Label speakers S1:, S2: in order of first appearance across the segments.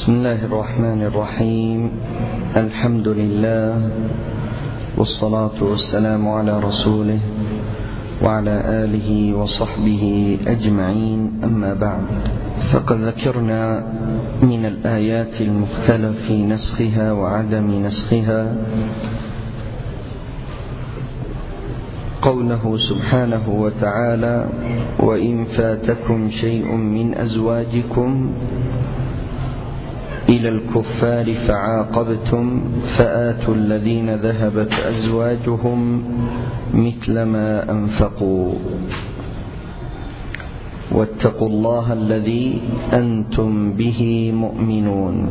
S1: بسم الله الرحمن الرحيم. الحمد لله والصلاة والسلام على رسوله وعلى آله وصحبه أجمعين، أما بعد، فقد ذكرنا من الآيات المختلف في نسخها وعدم نسخها قوله سبحانه وتعالى: وإن فاتكم شيء من أزواجكم إلى الكفار فعاقبتم فآتوا الذين ذهبت أزواجهم مثل ما أنفقوا واتقوا الله الذي أنتم به مؤمنون.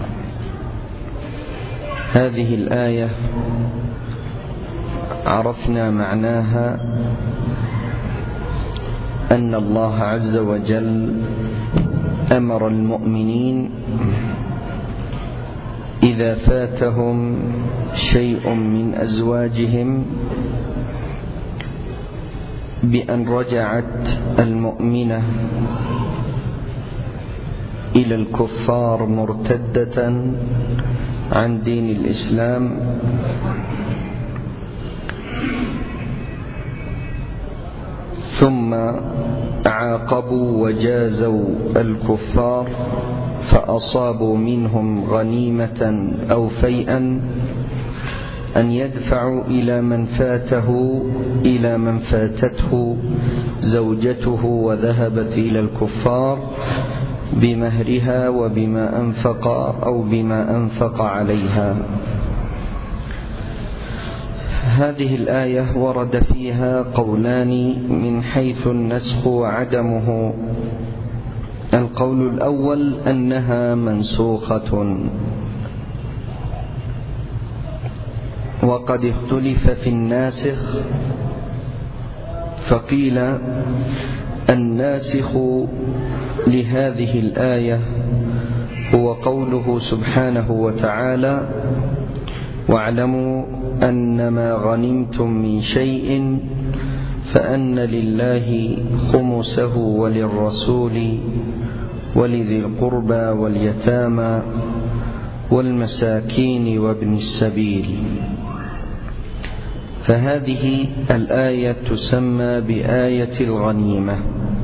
S1: هذه الآية عرفنا معناها أن الله عز وجل أمر المؤمنين إذا فاتهم شيء من أزواجهم بأن رجعت المؤمنة إلى الكفار مرتدة عن دين الإسلام، ثم عاقبوا وجازوا الكفار فأصابوا منهم غنيمة أو فيئا، أن يدفعوا إلى من فاتته زوجته وذهبت إلى الكفار بمهرها وبما أنفق أو بما أنفق عليها. هذه الآية ورد فيها قولان من حيث النسخ وعدمه. القول الأول أنها منسوخة، وقد اختلف في الناسخ، فقيل الناسخ لهذه الآية هو قوله سبحانه وتعالى: واعلموا أنما غنمتم من شيء فأن لله خمسه وللرسول ولذي القربى واليتامى والمساكين وابن السبيل. فهذه الآية تسمى بآية الغنيمة.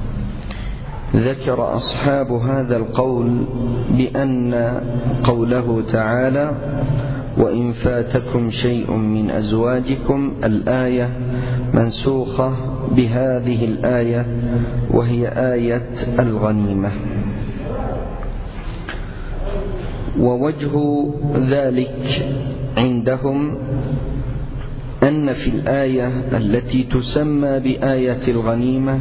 S1: ذكر أصحاب هذا القول بأن قوله تعالى: وإن فاتكم شيء من أزواجكم، الآية منسوخة بهذه الآية وهي آية الغنيمة. ووجه ذلك عندهم أن في الآية التي تسمى بآية الغنيمة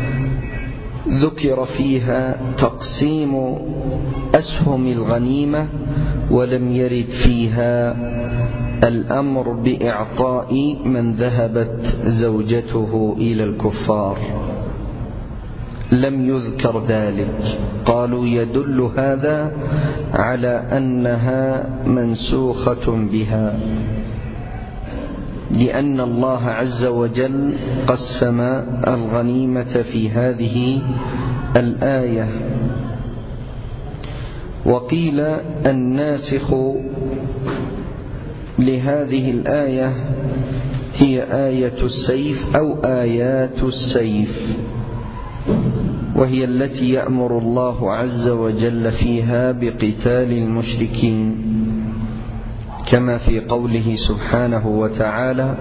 S1: ذكر فيها تقسيم أسهم الغنيمة، ولم يرد فيها الأمر بإعطاء من ذهبت زوجته إلى الكفار، لم يذكر ذلك. قالوا يدل هذا على أنها منسوخة بها، لأن الله عز وجل قسم الغنيمة في هذه الآية. وقيل الناسخ لهذه الآية هي آية السيف أو آيات السيف، وهي التي يأمر الله عز وجل فيها بقتال المشركين، كما في قوله سبحانه وتعالى: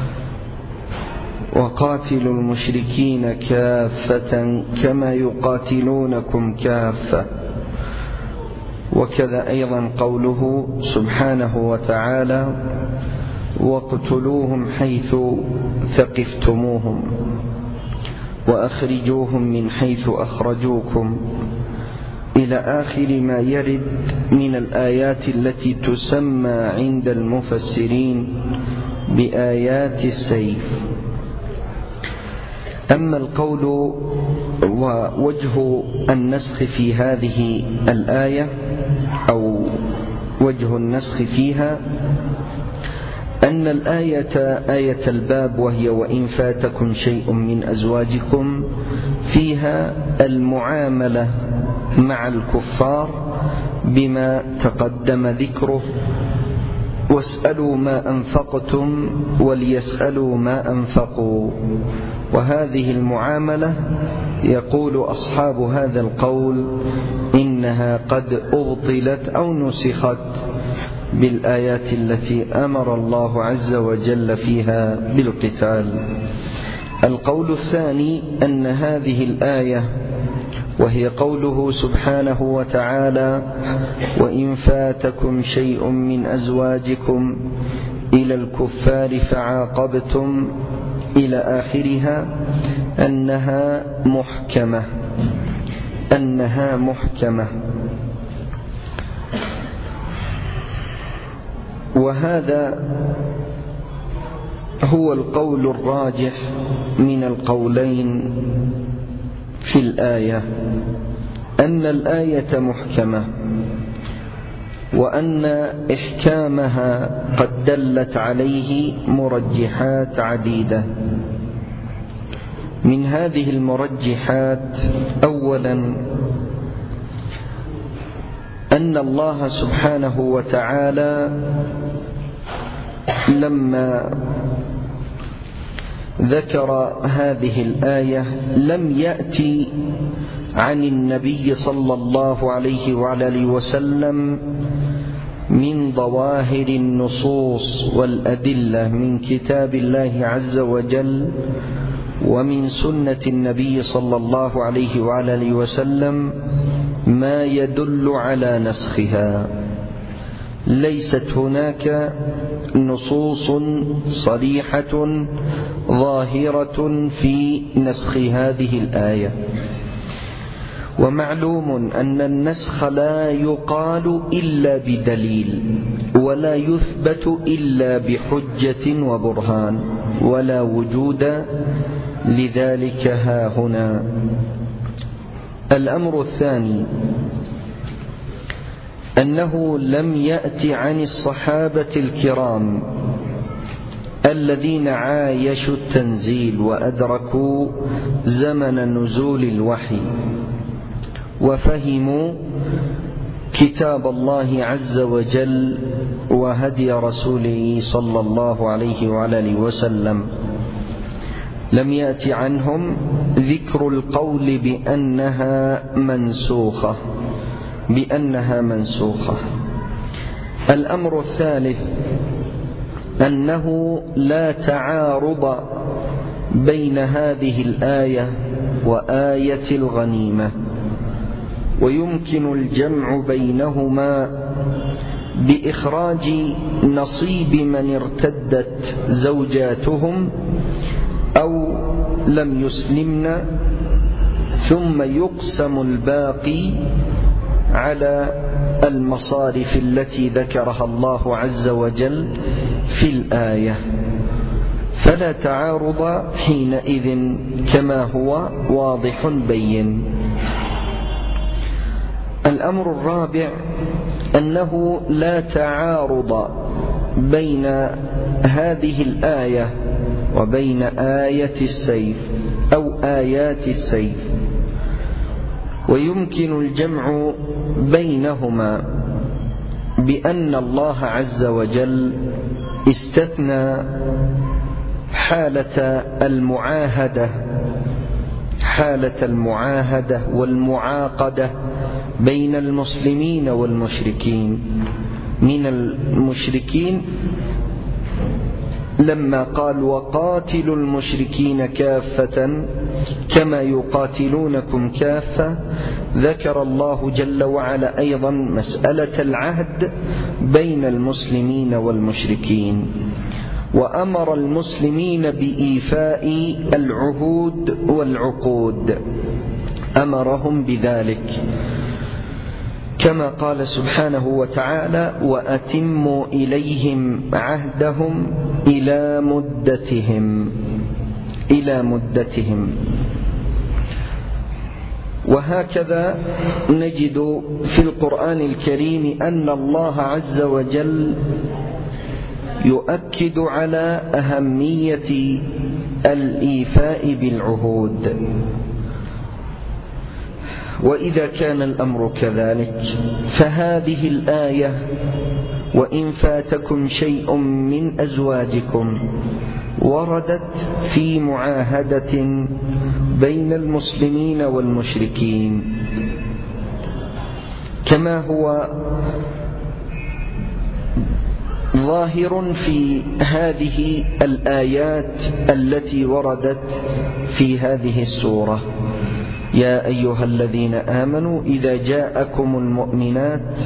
S1: وقاتلوا المشركين كافة كما يقاتلونكم كافة. وكذا أيضا قوله سبحانه وتعالى: واقتلوهم حيث ثقفتموهم وأخرجوهم من حيث أخرجوكم، إلى آخر ما يرد من الآيات التي تسمى عند المفسرين بآيات السيف. أما القول ووجه النسخ في هذه الآية أو وجه النسخ فيها أن الآية آية الباب، وهي وإن فاتكم شيء من أزواجكم، فيها المعاملة مع الكفار بما تقدم ذكره: واسألوا ما أنفقتم وليسألوا ما أنفقوا. وهذه المعاملة يقول أصحاب هذا القول إنها قد أبطلت أو نسخت بالآيات التي أمر الله عز وجل فيها بالقتال. القول الثاني أن هذه الآية، وهي قوله سبحانه وتعالى: وإن فاتكم شيء من أزواجكم إلى الكفار فعاقبتم إلى آخرها، أنها محكمة. وهذا هو القول الراجح من القولين في الآية، أن الآية محكمة، وأن إحكامها قد دلت عليه مرجحات عديدة. من هذه المرجحات: أولا، أن الله سبحانه وتعالى لما ذكر هذه الآية لم يأتي عن النبي صلى الله عليه وعلى آله وسلم من ظواهر النصوص والأدلة من كتاب الله عز وجل ومن سنة النبي صلى الله عليه وعلى آله وسلم ما يدل على نسخها. ليست هناك نصوص صريحة ظاهرة في نسخ هذه الآية. ومعلوم أن النسخ لا يقال إلا بدليل، ولا يثبت إلا بحجة وبرهان، ولا وجود لذلك هاهنا. الأمر الثاني: أنه لم يأت عن الصحابة الكرام الذين عايشوا التنزيل وأدركوا زمن نزول الوحي وفهموا كتاب الله عز وجل وهدي رسوله صلى الله عليه وعلى آله وسلم، لم يأت عنهم ذكر القول بأنها منسوخة. الأمر الثالث: أنه لا تعارض بين هذه الآية وآية الغنيمة، ويمكن الجمع بينهما بإخراج نصيب من ارتدت زوجاتهم أو لم يسلمن، ثم يقسم الباقي على المصارف التي ذكرها الله عز وجل في الآية، فلا تعارض حينئذ كما هو واضح بين. الأمر الرابع: أنه لا تعارض بين هذه الآية وبين آية السيف أو آيات السيف، ويمكن الجمع بينهما بأن الله عز وجل استثنى حالة المعاهدة والمعاقدة بين المسلمين والمشركين. من المشركين لما قال: وقاتلوا المشركين كافة كما يقاتلونكم كافة، ذكر الله جل وعلا أيضا مسألة العهد بين المسلمين والمشركين، وأمر المسلمين بإيفاء العهود والعقود، أمرهم بذلك كما قال سبحانه وتعالى: وأتموا إليهم عهدهم إلى مدتهم. وهكذا نجد في القرآن الكريم أن الله عز وجل يؤكد على أهمية الإيفاء بالعهود، وإذا كان الأمر كذلك فهذه الآية وإن فاتكم شيء من أزواجكم وردت في معاهدة بين المسلمين والمشركين، كما هو ظاهر في هذه الآيات التي وردت في هذه السورة: يا أيها الذين آمنوا إذا جاءكم المؤمنات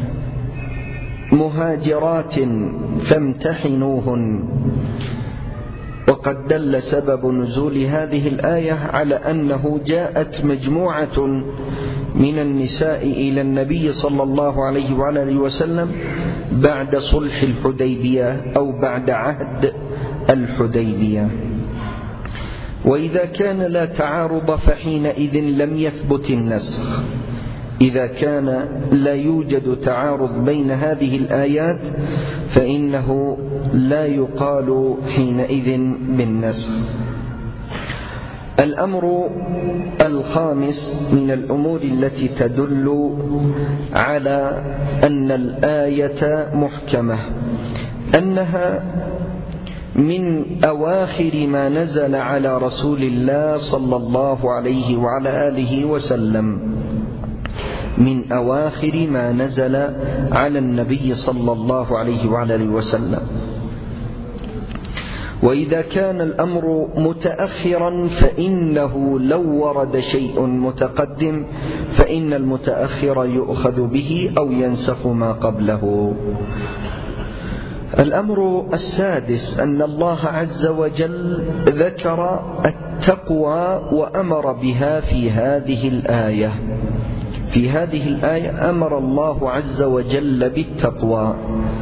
S1: مهاجرات فامتحنوهن. وقد دل سبب نزول هذه الآية على أنه جاءت مجموعة من النساء إلى النبي صلى الله عليه وآله وسلم بعد صلح الحديبية أو بعد عهد الحديبية. وإذا كان لا تعارض فحينئذ لم يثبت النسخ. إذا كان لا يوجد تعارض بين هذه الآيات فإنه لا يقال حينئذ بالنسخ. الأمر الخامس من الأمور التي تدل على أن الآية محكمة أنها من أواخر ما نزل على رسول الله صلى الله عليه وعلى آله وسلم، من أواخر ما نزل على النبي صلى الله عليه وعلى آله وسلم. وإذا كان الأمر متأخرا فإنه لو ورد شيء متقدم فإن المتأخر يؤخذ به أو ينسخ ما قبله. الأمر السادس أن الله عز وجل ذكر التقوى وأمر بها في هذه الآية. في هذه الآية أمر الله عز وجل بالتقوى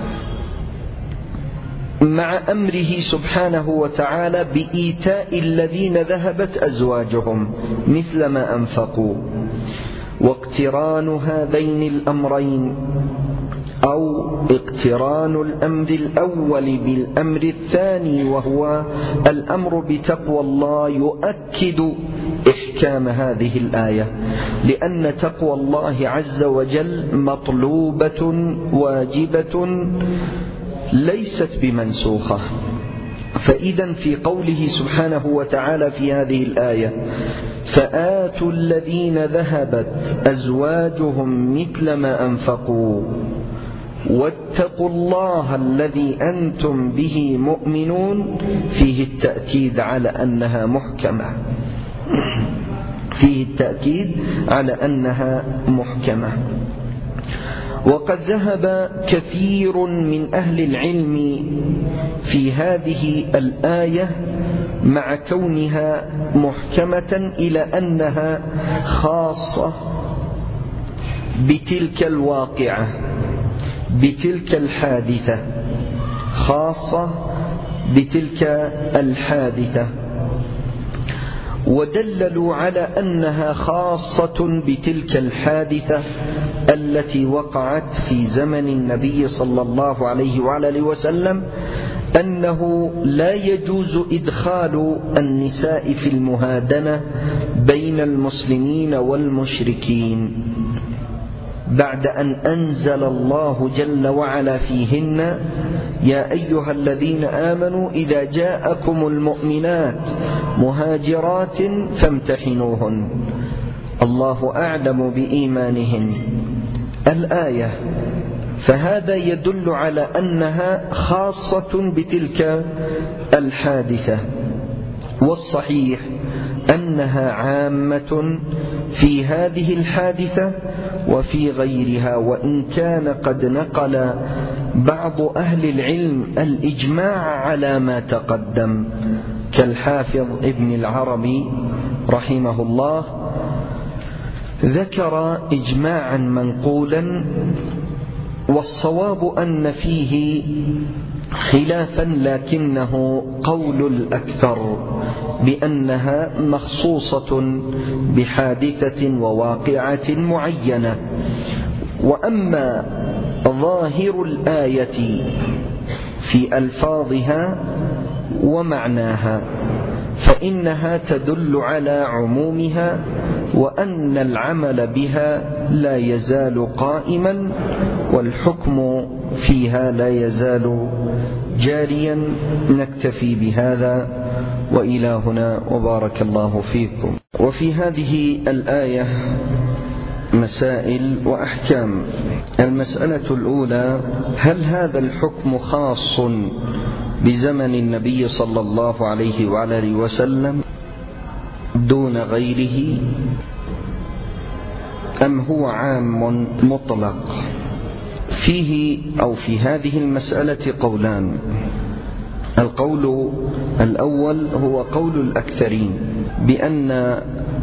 S1: مع أمره سبحانه وتعالى بإيتاء الذين ذهبت أزواجهم مثل ما أنفقوا. واقتران هذين الأمرين أو اقتران الأمر الأول بالأمر الثاني وهو الأمر بتقوى الله يؤكد إحكام هذه الآية، لأن تقوى الله عز وجل مطلوبة واجبة ليست بمنسوخة. فإذا في قوله سبحانه وتعالى في هذه الآية فآتوا الذين ذهبت أزواجهم مثل ما أنفقوا واتقوا الله الذي أنتم به مؤمنون، فيه التأكيد على أنها محكمة، فيه التأكيد على أنها محكمة. وقد ذهب كثير من أهل العلم في هذه الآية مع كونها محكمة إلى أنها خاصة بتلك الواقعة، بتلك الحادثة، خاصة بتلك الحادثة. ودللوا على أنها خاصة بتلك الحادثة التي وقعت في زمن النبي صلى الله عليه وآله وسلم، أنه لا يجوز إدخال النساء في المهادنة بين المسلمين والمشركين بعد أن أنزل الله جل وعلا فيهن يا أيها الذين آمنوا إذا جاءكم المؤمنات مهاجرات فامتحنوهن الله أعلم بإيمانهن الآية. فهذا يدل على أنها خاصة بتلك الحادثة، والصحيح أنها عامة في هذه الحادثة وفي غيرها، وإن كان قد نقل بعض أهل العلم الإجماع على ما تقدم كالحافظ ابن العربي رحمه الله، ذكر إجماعا منقولا، والصواب أن فيه خلافا لكنه قول الأكثر بأنها مخصوصة بحادثة وواقعة معينة. وأما ظاهر الآية في ألفاظها ومعناها فإنها تدل على عمومها وأن العمل بها لا يزال قائما والحكم فيها لا يزال جاريا. نكتفي بهذا وإلى هنا وبارك الله فيكم. وفي هذه الآية مسائل وأحكام. المسألة الأولى: هل هذا الحكم خاص بزمن النبي صلى الله عليه وآله وسلم دون غيره أم هو عام مطلق؟ فيه أو في هذه المسألة قولان. القول الأول هو قول الأكثرين بأن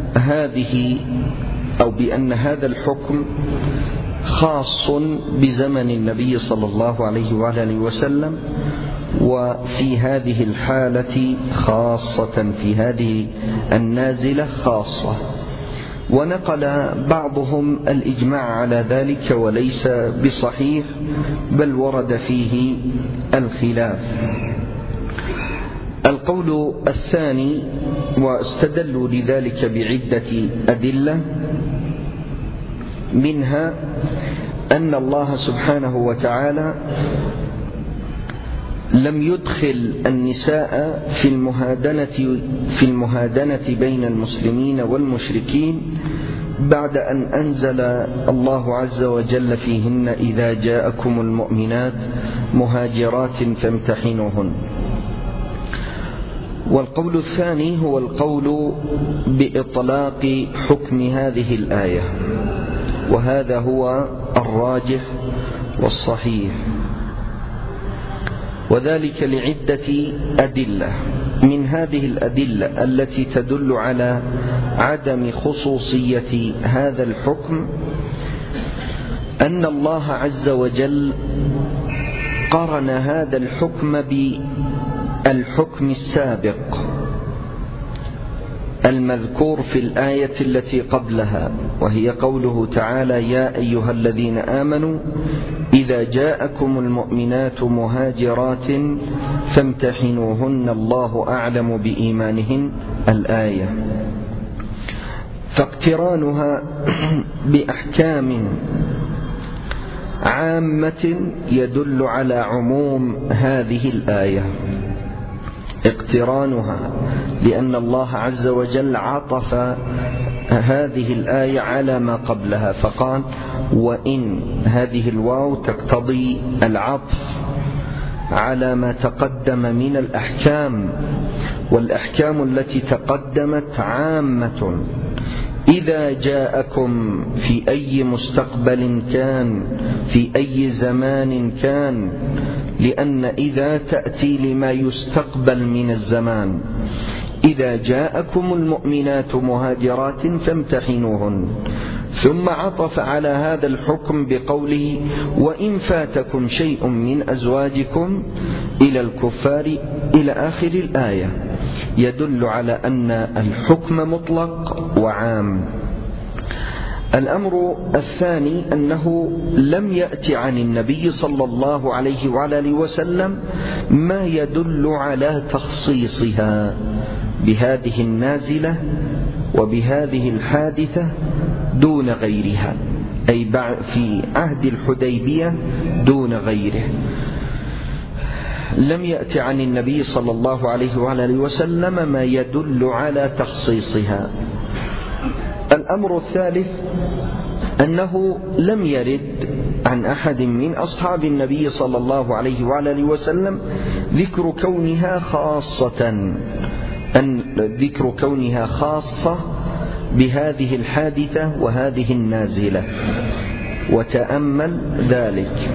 S1: هذا الحكم خاص بزمن النبي صلى الله عليه وآله وسلم، وفي هذه الحالة خاصة، في هذه النازلة خاصة. ونقل بعضهم الإجماع على ذلك وليس بصحيح، بل ورد فيه الخلاف. القول الثاني، واستدلوا لذلك بعدة أدلة، منها أن الله سبحانه وتعالى لم يدخل النساء في المهادنة بين المسلمين والمشركين بعد أن أنزل الله عز وجل فيهن: إذا جاءكم المؤمنات مهاجرات فامتحنوهن. والقول الثاني هو القول بإطلاق حكم هذه الآية، وهذا هو الراجح والصحيح، وذلك لعدة أدلة. من هذه الأدلة التي تدل على عدم خصوصية هذا الحكم أن الله عز وجل قرن هذا الحكم بالحكم السابق المذكور في الآية التي قبلها، وهي قوله تعالى: يا أيها الذين آمنوا إذا جاءكم المؤمنات مهاجرات فامتحنوهن الله أعلم بإيمانهن، الآية. فاقترانها بأحكام عامة يدل على عموم هذه الآية، اقترانها، لأن الله عز وجل عطف هذه الآية على ما قبلها فقال: وإن، هذه الواو تقتضي العطف على ما تقدم من الأحكام، والأحكام التي تقدمت عامة. إذا جاءكم في أي مستقبل كان، في أي زمان كان، لأن إذا تأتي لما يستقبل من الزمان. إذا جاءكم المؤمنات مهاجرات فامتحنوهن، ثم عطف على هذا الحكم بقوله: وإن فاتكم شيء من أزواجكم إلى الكفار، إلى آخر الآية، يدل على أن الحكم مطلق وعام. الأمر الثاني أنه لم يأتي عن النبي صلى الله عليه وآله وسلم ما يدل على تخصيصها بهذه النازلة وبهذه الحادثة دون غيرها، أي في عهد الحديبية دون غيره. لم يأتي عن النبي صلى الله عليه وآله وسلم ما يدل على تخصيصها. الأمر الثالث أنه لم يرد عن أحد من أصحاب النبي صلى الله عليه وآله وسلم ذكر كونها خاصة بهذه الحادثة وهذه النازلة، وتأمل ذلك.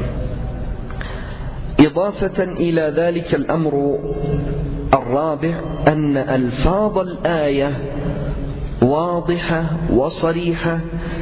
S1: إضافة إلى ذلك، الأمر الرابع أن ألفاظ الآية واضحة وصريحة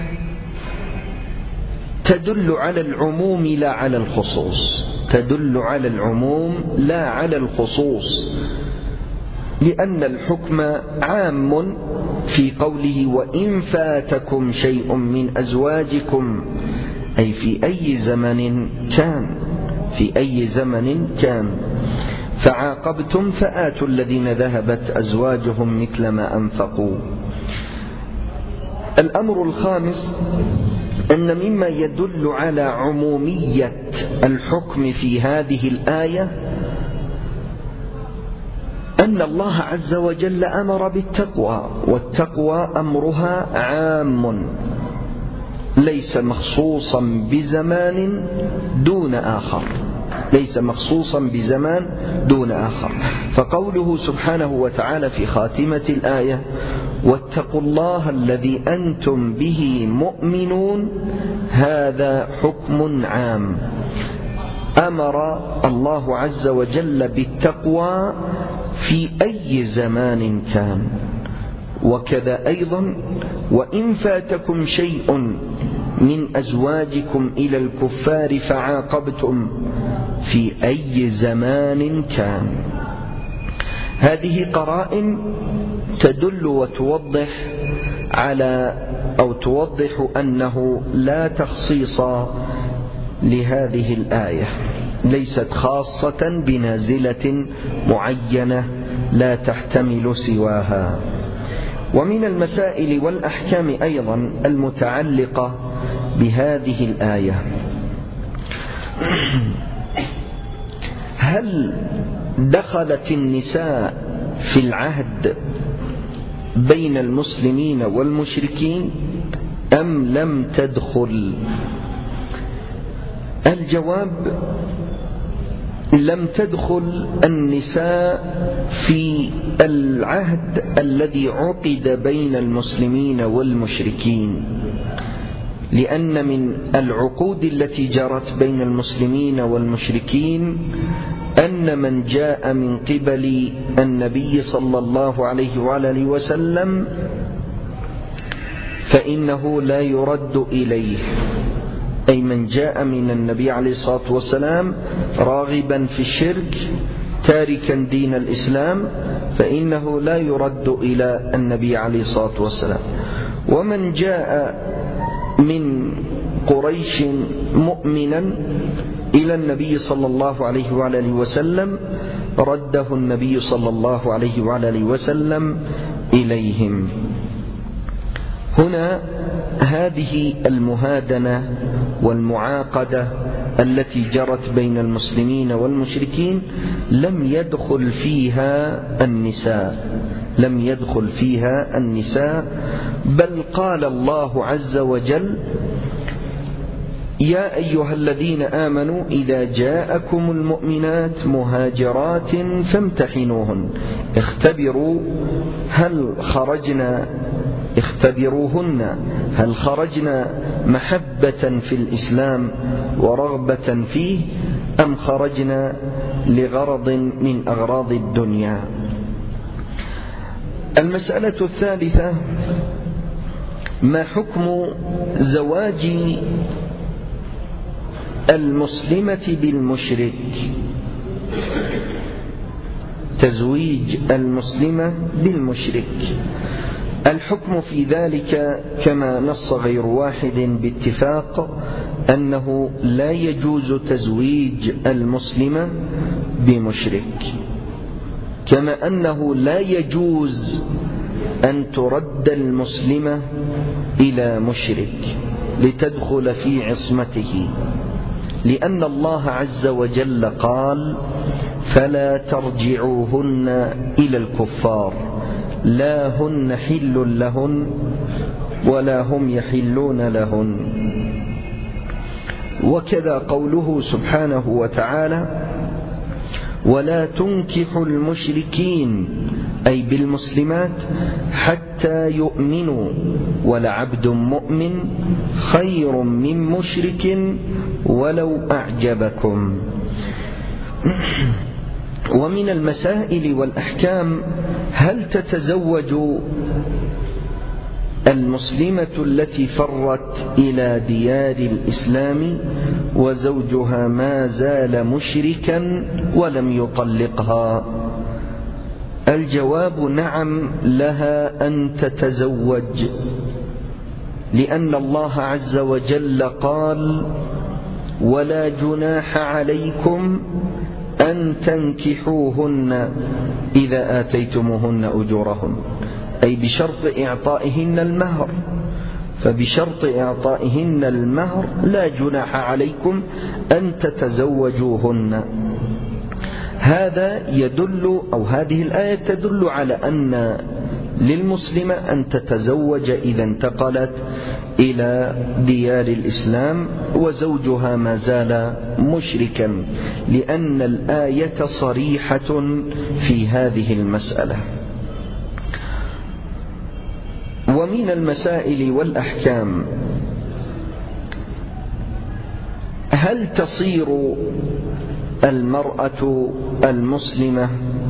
S1: تدل على العموم لا على الخصوص، تدل على العموم لا على الخصوص، لأن الحكم عام في قوله: وإن فاتكم شيء من أزواجكم، أي في أي زمن كان، في أي زمن كان، فعاقبتم فآتوا الذين ذهبت أزواجهم مثل ما أنفقوا. الأمر الخامس أن مما يدل على عمومية الحكم في هذه الآية أن الله عز وجل أمر بالتقوى، والتقوى أمرها عام ليس مخصوصا بزمان دون آخر، ليس مخصوصا بزمان دون آخر. فقوله سبحانه وتعالى في خاتمة الآية واتقوا الله الذي أنتم به مؤمنون، هذا حكم عام. أمر الله عز وجل بالتقوى في أي زمان كان. وكذا أيضا وإن فاتكم شيء من أزواجكم إلى الكفار فعاقبتم في أي زمان كان. هذه قرائن تدل وتوضح على أو توضح أنه لا تخصيص لهذه الآية، ليست خاصة بنازلة معينة لا تحتمل سواها. ومن المسائل والأحكام أيضا المتعلقة بهذه الآية، هل دخلت النساء في العهد بين المسلمين والمشركين أم لم تدخل؟ الجواب: لم تدخل النساء في العهد الذي عقد بين المسلمين والمشركين، لأن من العقود التي جرت بين المسلمين والمشركين أن من جاء من قبل النبي صلى الله عليه وآله وسلم فإنه لا يرد إليه، أي من جاء من النبي عليه الصلاة والسلام راغبا في الشرك تاركا دين الإسلام فإنه لا يرد إلى النبي عليه الصلاة والسلام. ومن جاء من قريش مؤمنا إلى النبي صلى الله عليه وآله وسلم رده النبي صلى الله عليه وآله وسلم إليهم. هنا هذه المهادنة والمعاقدة التي جرت بين المسلمين والمشركين لم يدخل فيها النساء، بل قال الله عز وجل: يا أيها الذين آمنوا إذا جاءكم المؤمنات مهاجرات فامتحنوهن اختبروهن هل خرجنا محبة في الإسلام ورغبة فيه أم خرجنا لغرض من أغراض الدنيا. المسألة الثالثة: ما حكم زواج المسلمة بالمشرك؟ تزويج المسلمة بالمشرك. الحكم في ذلك كما نص غير واحد باتفاق أنه لا يجوز تزويج المسلمة بمشرك، كما أنه لا يجوز أن ترد المسلمة إلى مشرك لتدخل في عصمته، لأن الله عز وجل قال: فلا ترجعوهن إلى الكفار لا هن حل لهن ولا هم يحلون لهن. وكذا قوله سبحانه وتعالى: ولا تنكحوا المشركين أي بالمسلمات حتى يؤمنوا ولعبد مؤمن خير من مشرك ولو أعجبكم. ومن المسائل والأحكام: هل تتزوج المسلمة التي فرت إلى ديار الإسلام وزوجها ما زال مشركا ولم يطلقها؟ الجواب: نعم، لها أن تتزوج، لأن الله عز وجل قال: ولا جناح عليكم أن تنكحوهن إذا آتيتموهن أجورهن، أي بشرط إعطائهن المهر. فبشرط إعطائهن المهر لا جناح عليكم أن تتزوجوهن. هذا يدل أو هذه الآية تدل على أن للمسلمة أن تتزوج إذا انتقلت إلى ديار الإسلام وزوجها ما زال مشركا، لأن الآية صريحة في هذه المسألة. ومن المسائل والأحكام: هل تصير المرأة المسلمة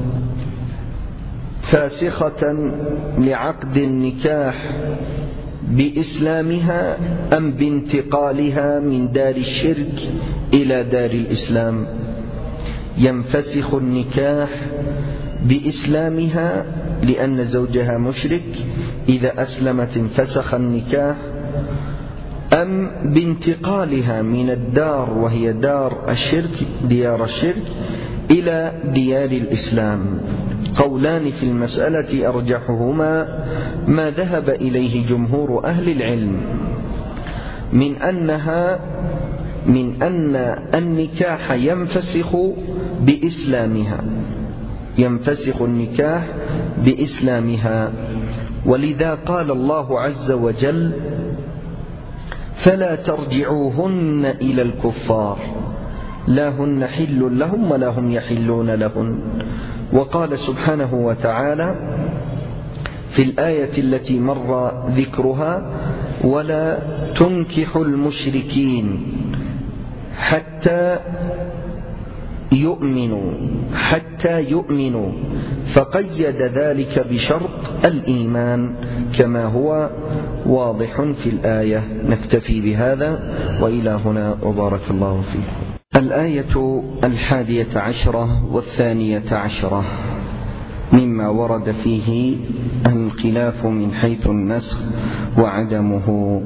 S1: فاسخة لعقد النكاح بإسلامها أم بانتقالها من دار الشرك إلى دار الإسلام؟ ينفسخ النكاح بإسلامها لأن زوجها مشرك، إذا أسلمت انفسخ النكاح، أم بانتقالها من الدار وهي دار الشرك ديار الشرك إلى ديار الإسلام؟ قولان في المسألة أرجحهما ما ذهب إليه جمهور أهل العلم من أن النكاح ينفسخ بإسلامها، ينفسخ النكاح بإسلامها. ولذا قال الله عز وجل: فلا ترجعوهن إلى الكفار لا هن حل لهم ولا هم يحلون لهن. وقال سبحانه وتعالى في الآية التي مر ذكرها: ولا تنكحوا المشركين حتى يؤمنوا، فقيد ذلك بشرط الإيمان كما هو واضح في الآية. نكتفي بهذا وإلى هنا وبارك الله فيكم. الآية 11 و12 مما ورد فيه الخلاف من حيث النسخ وعدمه.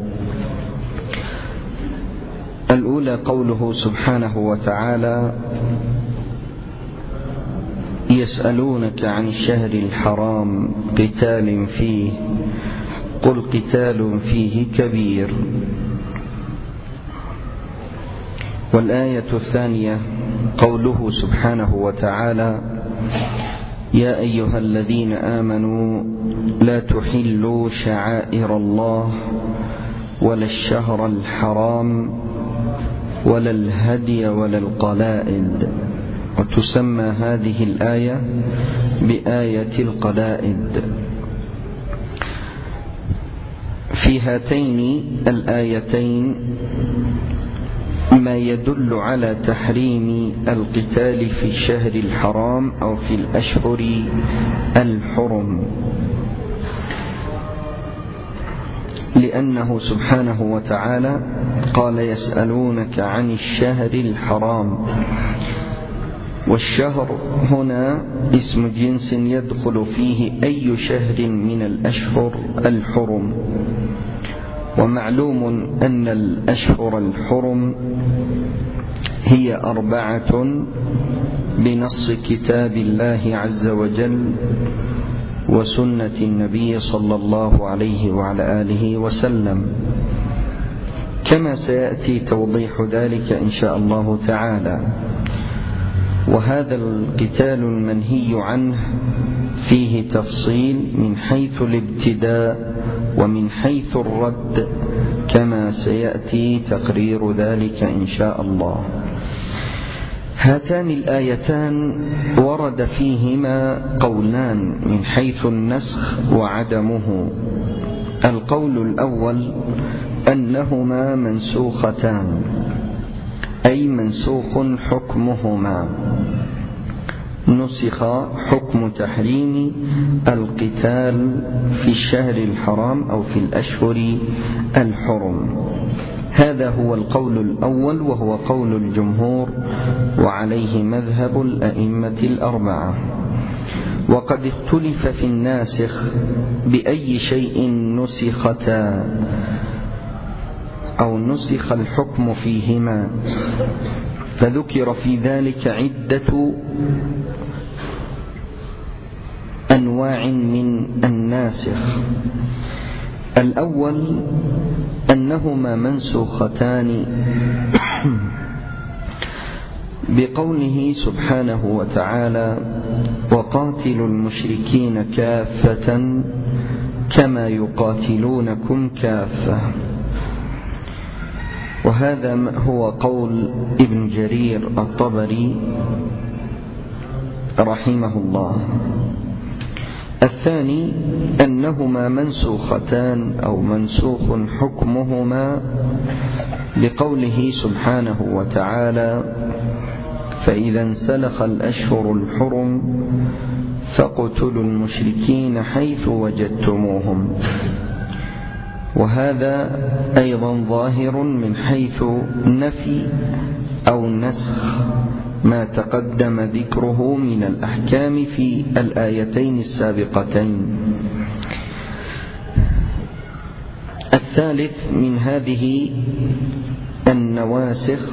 S1: الأولى قوله سبحانه وتعالى: يسألونك عن الشهر الحرام قتال فيه قل قتال فيه كبير. والآية الثانية قوله سبحانه وتعالى: يا أيها الذين آمنوا لا تحلوا شعائر الله ولا الشهر الحرام ولا الهدي ولا القلائد. وتسمى هذه الآية بآية القلائد. في هاتين الآيتين ما يدل على تحريم القتال في الشهر الحرام أو في الأشهر الحرم، لأنه سبحانه وتعالى قال: يسألونك عن الشهر الحرام، والشهر هنا اسم جنس يدخل فيه أي شهر من الأشهر الحرم. ومعلوم أن الأشهر الحرم هي 4 بنص كتاب الله عز وجل وسنة النبي صلى الله عليه وعلى آله وسلم، كما سيأتي توضيح ذلك إن شاء الله تعالى. وهذا القتال المنهي عنه فيه تفصيل من حيث الابتداء ومن حيث الرد، كما سيأتي تقرير ذلك إن شاء الله. هاتان الآيتان ورد فيهما قولان من حيث النسخ وعدمه. القول الأول أنهما منسوختان، أي منسوخ حكمهما، نسخ حكم تحريم القتال في الشهر الحرام أو في الأشهر الحرم. هذا هو القول الأول، وهو قول الجمهور وعليه مذهب الأئمة 4. وقد اختلف في الناسخ بأي شيء نسختا أو نسخ الحكم فيهما، فذكر في ذلك عدة أنواع من الناسخ. الأول أنهما منسوختان بقوله سبحانه وتعالى: وقاتلوا المشركين كافة كما يقاتلونكم كافة. وهذا هو قول ابن جرير الطبري رحمه الله. الثاني أنهما منسوختان أو منسوخ حكمهما لقوله سبحانه وتعالى: فإذا انسلخ الأشهر الحرم فاقتلوا المشركين حيث وجدتموهم. وهذا أيضا ظاهر من حيث نفي أو نسخ ما تقدم ذكره من الأحكام في الآيتين السابقتين. الثالث من هذه النواسخ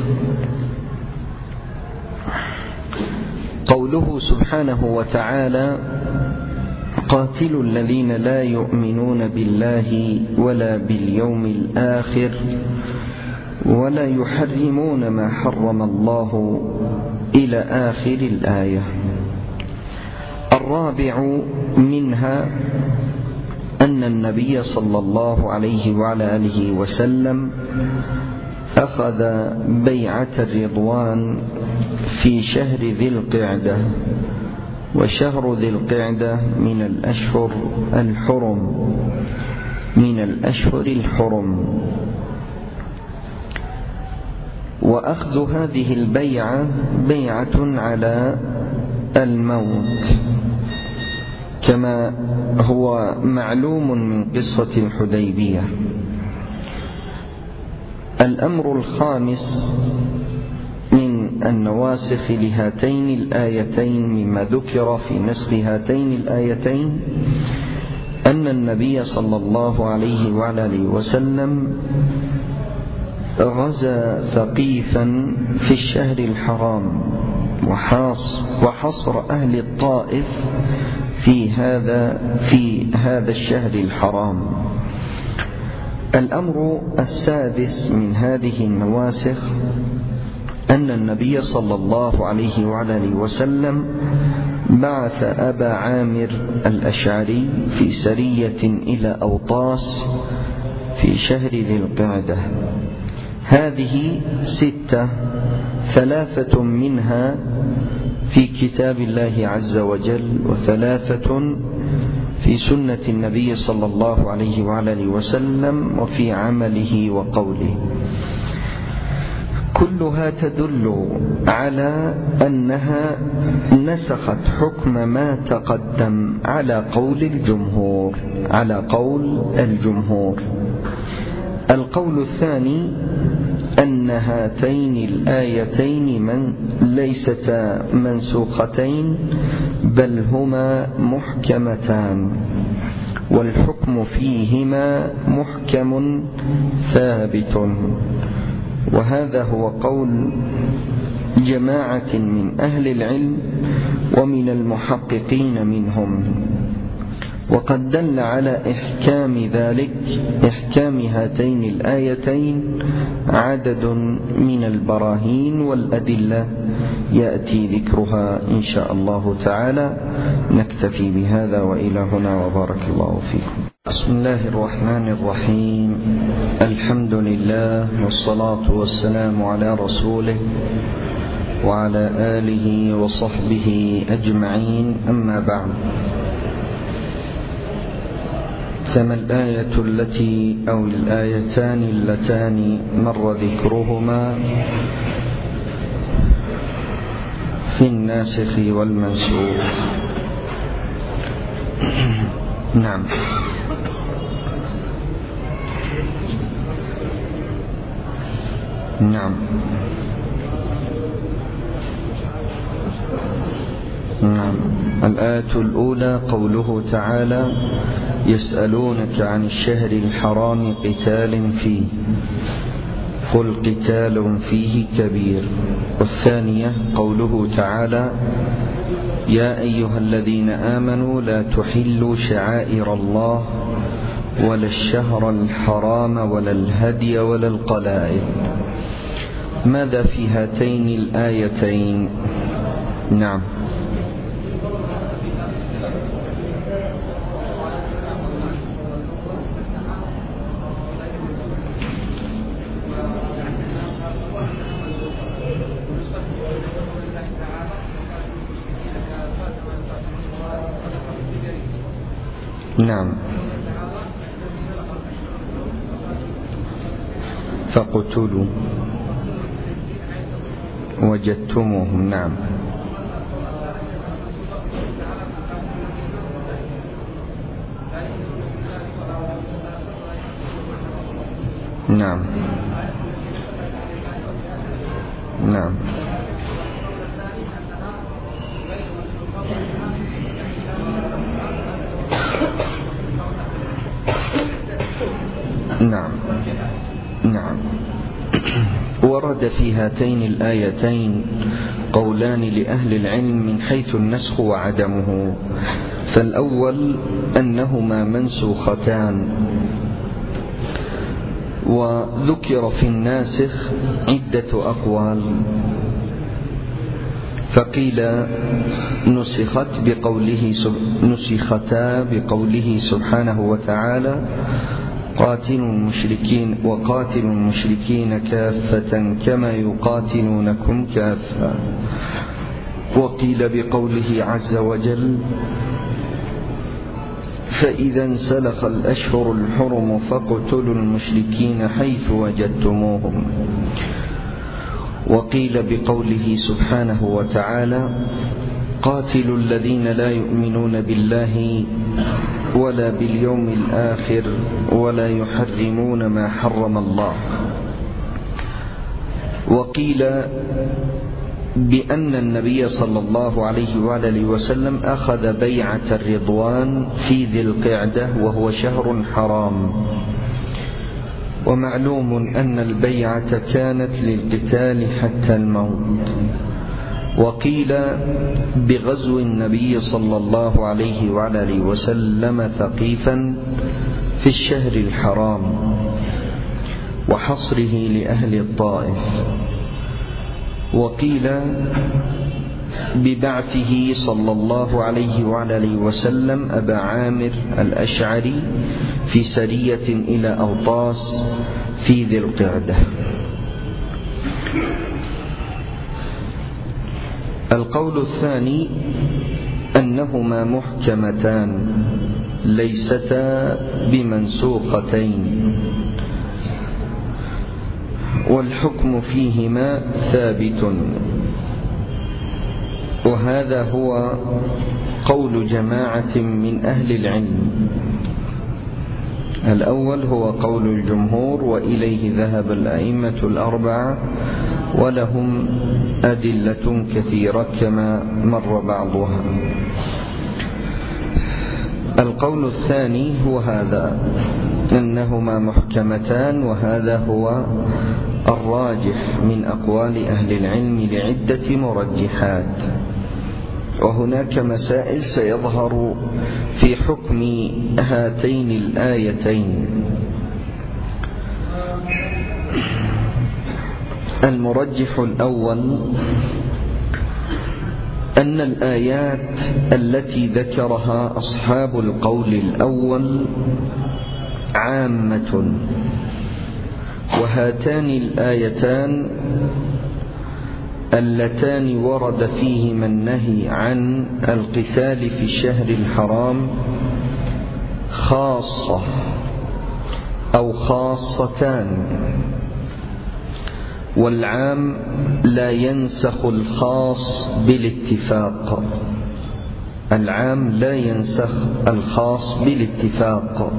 S1: قوله سبحانه وتعالى: قاتلوا الذين لا يؤمنون بالله ولا باليوم الآخر ولا يحرمون ما حرم الله إلى آخر الآية. الرابع منها أن النبي صلى الله عليه وعلى آله وسلم أخذ بيعة الرضوان في شهر ذي القعدة، وشهر ذي القعدة من الأشهر الحرم. وأخذ هذه البيعة بيعة على الموت، كما هو معلوم من قصة الحديبية. الأمر الخامس من النواسخ لهاتين الآيتين مما ذكر في نسخ هاتين الآيتين أن النبي صلى الله عليه وعلى آله وسلم غزا ثقيفا في الشهر الحرام، وحصر أهل الطائف في هذا الشهر الحرام. الأمر السادس من هذه النواسخ أن النبي صلى الله عليه وعلى آله وسلم بعث أبا عامر الأشعري في سرية إلى أوطاس في شهر ذي القعدة. هذه 6، 3 منها في كتاب الله عز وجل، و3 في سنة النبي صلى الله عليه وعلى آله وسلم وفي عمله وقوله. كلها تدل على أنها نسخت حكم ما تقدم على قول الجمهور. القول الثاني أن هاتين الآيتين ليستا منسوختين، بل هما محكمتان، والحكم فيهما محكم ثابت. وهذا هو قول جماعة من أهل العلم ومن المحققين منهم. وقد دل على إحكام هاتين الآيتين عدد من البراهين والأدلة يأتي ذكرها إن شاء الله تعالى. نكتفي بهذا وإلى هنا، وبارك الله فيكم. بسم الله الرحمن الرحيم. الحمد لله والصلاة والسلام على رسوله وعلى آله وصحبه أجمعين، أما بعد. كما الآية أو الآيتان اللتان مر ذكرهما في الناسخ والمنسوخ. نعم. الآية الأولى قوله تعالى: يسألونك عن الشهر الحرام قتال فيه قل قتال فيه كبير. والثانية قوله تعالى: يا أيها الذين آمنوا لا تحلوا شعائر الله ولا الشهر الحرام ولا الهدي ولا القلائد. ماذا في هاتين الآيتين؟ نعم. نعم. فاقتلوا وجدتموهم. نعم. نعم. نعم. نعم. نعم. ورد في هاتين الآيتين قولان لأهل العلم من حيث النسخ وعدمه. فالأول أنهما منسوختان، وذكر في الناسخ عدة أقوال، فقيل نسختا بقوله سبحانه وتعالى وقاتلوا المشركين كافة كما يقاتلونكم كافة. وقيل بقوله عز وجل فإذا انسلخ الأشهر الحرم فاقتلوا المشركين حيث وجدتموهم. وقيل بقوله سبحانه وتعالى قاتلوا الذين لا يؤمنون بالله ولا باليوم الآخر ولا يحرمون ما حرم الله. وقيل بأن النبي صلى الله عليه وآله وسلم أخذ بيعة الرضوان في ذي القعدة وهو شهر حرام، ومعلوم أن البيعة كانت للقتال حتى الموت. وقيل بغزو النبي صلى الله عليه وآله وسلم ثقيفا في الشهر الحرام وحصره لأهل الطائف. وقيل ببعثه صلى الله عليه وآله وسلم أبا عامر الأشعري في سرية إلى أوطاس في ذي القعدة. القول الثاني أنهما محكمتان ليستا بمنسوختين، والحكم فيهما ثابت، وهذا هو قول جماعة من أهل العلم. الأول هو قول الجمهور، وإليه ذهب الأئمة الأربعة، ولهم أدلة كثيرة كما مر بعضها. القول الثاني هو هذا، أنهما محكمتان، وهذا هو الراجح من أقوال أهل العلم لعدة مرجحات. وهناك مسائل سيظهر في حكم هاتين الآيتين. المرجح الأول أن الآيات التي ذكرها أصحاب القول الأول عامة، وهاتان الآيتان اللتان ورد فيهما النهي عن القتال في الشهر الحرام خاصة أو خاصتان، والعام لا ينسخ الخاص بالاتفاق. العام لا ينسخ الخاص بالاتفاق.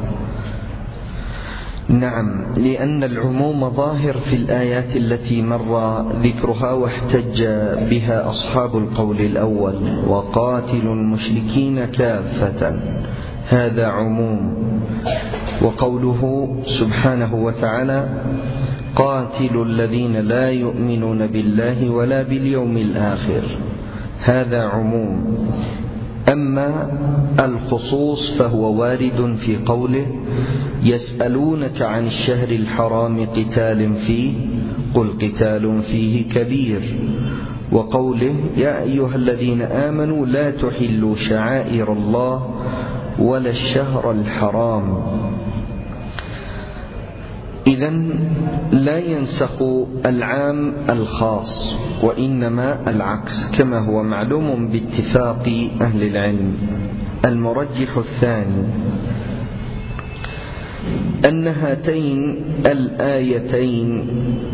S1: نعم، لأن العموم ظاهر في الآيات التي مر ذكرها واحتج بها أصحاب القول الأول، وقاتلوا المشركين كافة، هذا عموم. وقوله سبحانه وتعالى قاتلوا الذين لا يؤمنون بالله ولا باليوم الآخر، هذا عموم. أما الخصوص فهو وارد في قوله: يسألونك عن الشهر الحرام قتال فيه قل قتال فيه كبير، وقوله: يا أيها الذين آمنوا لا تحلوا شعائر الله ولا الشهر الحرام. إذن لا ينسخ العام الخاص، وإنما العكس كما هو معلوم باتفاق أهل العلم. المرجح الثاني أن هاتين الآيتين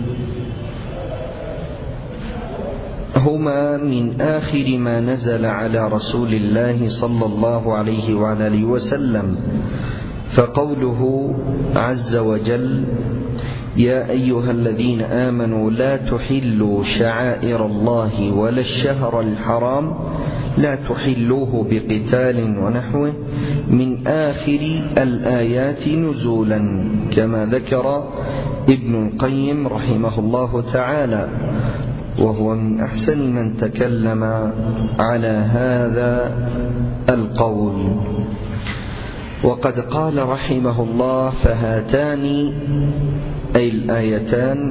S1: هما من آخر ما نزل على رسول الله صلى الله عليه وآله وسلم، فقوله عز وجل: يا أيها الذين آمنوا لا تحلوا شعائر الله ولا الشهر الحرام، لا تحلوه بقتال ونحوه، من آخر الآيات نزولا، كما ذكر ابن القيم رحمه الله تعالى، وهو من أحسن من تكلم على هذا القول. وقد قال رحمه الله: فهاتان أي الآيتان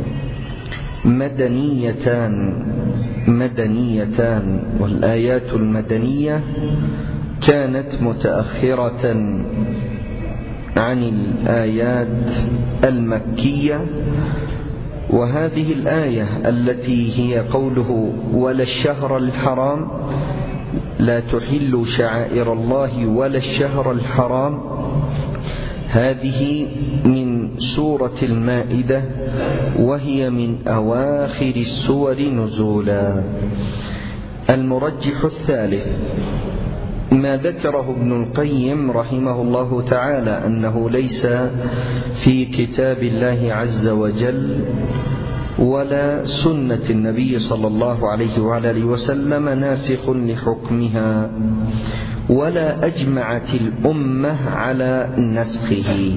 S1: مدنيتان، والآيات المدنية كانت متأخرة عن الآيات المكية. وهذه الآية التي هي قوله: ولا الشهر الحرام، لا تحلوا شعائر الله ولا الشهر الحرام، هذه من سورة المائدة، وهي من أواخر السور نزولا. المرجح الثالث ما ذكره ابن القيم رحمه الله تعالى، أنه ليس في كتاب الله عز وجل ولا سنة النبي صلى الله عليه وآله وسلم ناسخ لحكمها، ولا أجمعت الأمة على نسخه.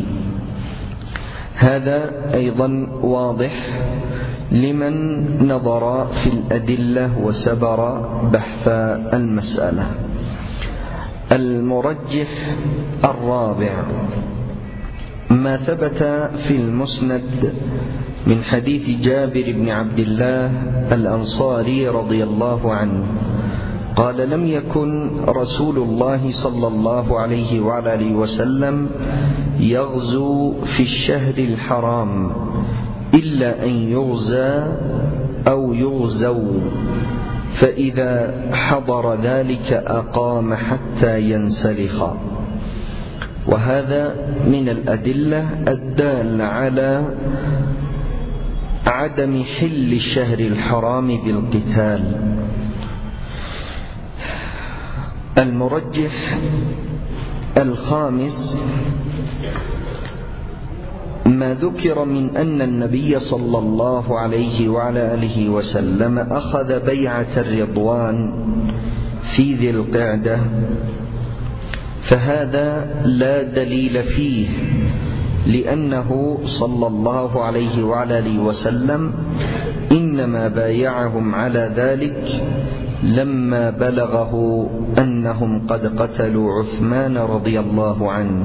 S1: هذا أيضا واضح لمن نظر في الأدلة وسبر بحث المسألة. المرجح الرابع ما ثبت في المسند من حديث جابر بن عبد الله الأنصاري رضي الله عنه قال: لم يكن رسول الله صلى الله عليه وآله وسلم يغزو في الشهر الحرام إلا أن يغزى أو يغزو، فإذا حضر ذلك أقام حتى ينسلخ. وهذا من الأدلة الدالة على عدم حل الشهر الحرام بالقتال. المرجح الخامس ما ذكر من أن النبي صلى الله عليه وعلى آله وسلم أخذ بيعة الرضوان في ذي القعدة، فهذا لا دليل فيه، لأنه صلى الله عليه وعلى آله وسلم إنما بايعهم على ذلك لما بلغه أنهم قد قتلوا عثمان رضي الله عنه،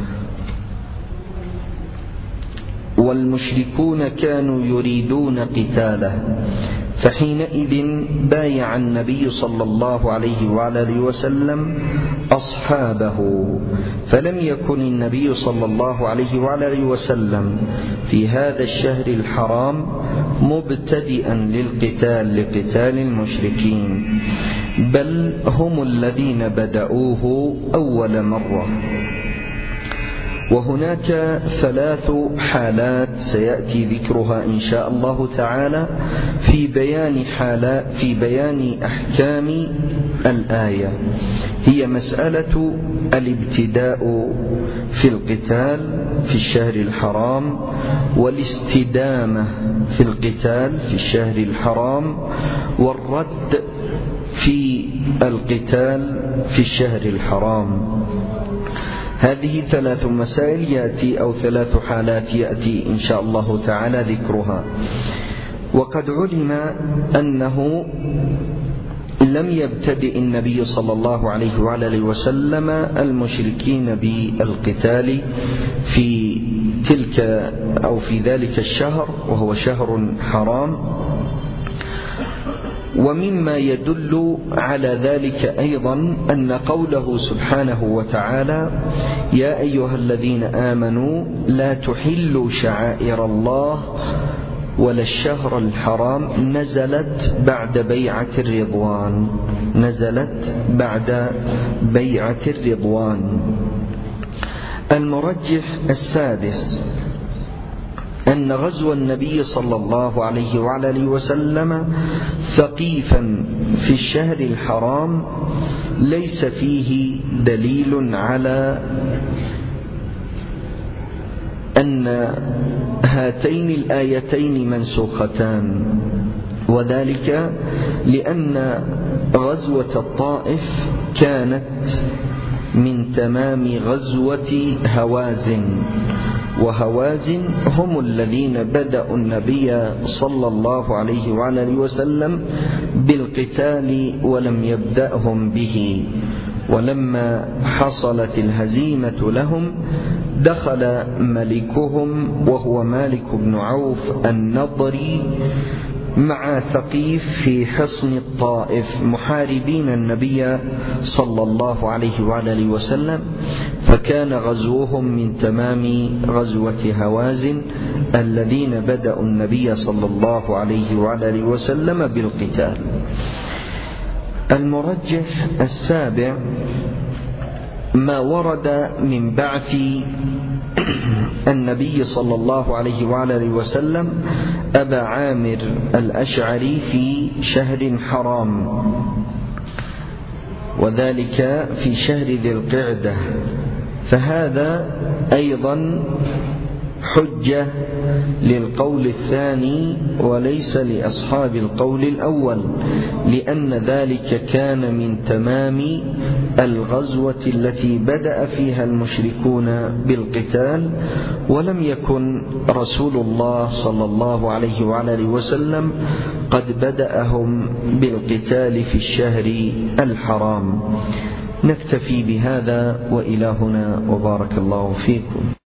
S1: والمشركون كانوا يريدون قتاله، فحينئذ بايع النبي صلى الله عليه وعلى آله وسلم أصحابه. فلم يكن النبي صلى الله عليه وعلى آله وسلم في هذا الشهر الحرام مبتدئا للقتال لقتال المشركين، بل هم الذين بدأوه أول مرة. وهناك 3 حالات سيأتي ذكرها إن شاء الله تعالى في بيان أحكام الآية. هي مسألة الابتداء في القتال في الشهر الحرام، والاستدامة في القتال في الشهر الحرام، والرد في القتال في الشهر الحرام. هذه 3 مسائل يأتي أو 3 حالات يأتي إن شاء الله تعالى ذكرها. وقد علم أنه لم يبتدئ النبي صلى الله عليه وعلى وسلم المشركين بالقتال في تلك أو في ذلك الشهر، وهو شهر حرام. ومما يدل على ذلك أيضا أن قوله سبحانه وتعالى: يا أيها الذين آمنوا لا تحلوا شعائر الله ولا الشهر الحرام، نزلت بعد بيعة الرضوان. المرجح السادس أن غزو النبي صلى الله عليه وعلى وسلم ثقيفا في الشهر الحرام ليس فيه دليل على أن هاتين الآيتين منسوختان، وذلك لأن غزوة الطائف كانت من تمام غزوة هوازن، وهوازن هم الذين بدأوا النبي صلى الله عليه وعلى وسلم بالقتال ولم يبدأهم به. ولما حصلت الهزيمة لهم دخل ملكهم وهو مالك بن عوف النضري مع ثقيف في حصن الطائف محاربين النبي صلى الله عليه وعلى وسلم، فكان غزوهم من تمام غزوة هوازن الذين بدأوا النبي صلى الله عليه وعلى وسلم بالقتال. المرجح السابع ما ورد من بعث النبي صلى الله عليه وعلى وسلم أبا عامر الأشعري في شهر حرام، وذلك في شهر ذي القعدة، فهذا أيضا حجة للقول الثاني وليس لأصحاب القول الأول، لأن ذلك كان من تمام الغزوة التي بدأ فيها المشركون بالقتال، ولم يكن رسول الله صلى الله عليه وعلى وسلم قد بدأهم بالقتال في الشهر الحرام. نكتفي بهذا وإلى هنا، وبارك الله فيكم.